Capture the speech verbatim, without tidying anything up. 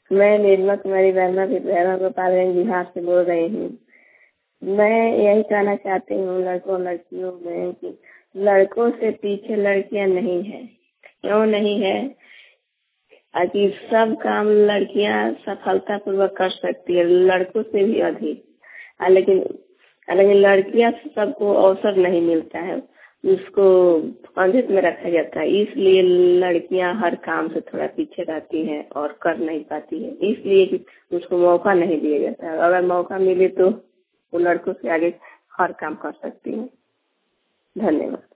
मैं निर्मला कुमारी वर्मा विद्यालय गोपालगंज बिहार से बोल रही हूँ। मैं यही कहना चाहती हूँ लड़कों लड़कियों में कि लड़कों से पीछे लड़कियाँ नहीं है। क्यों नहीं है? ताकि सब काम लड़कियाँ सफलतापूर्वक कर सकती है, लड़कों से भी अधिक। लेकिन लेकिन लड़कियाँ सबको अवसर नहीं मिलता है, उसको अंधित में रखा जाता है, इसलिए लड़कियां हर काम से थोड़ा पीछे रहती हैं और कर नहीं पाती है, इसलिए कि उसको मौका नहीं दिया जाता है। अगर मौका मिले तो वो लड़कों से आगे हर काम कर सकती है। धन्यवाद।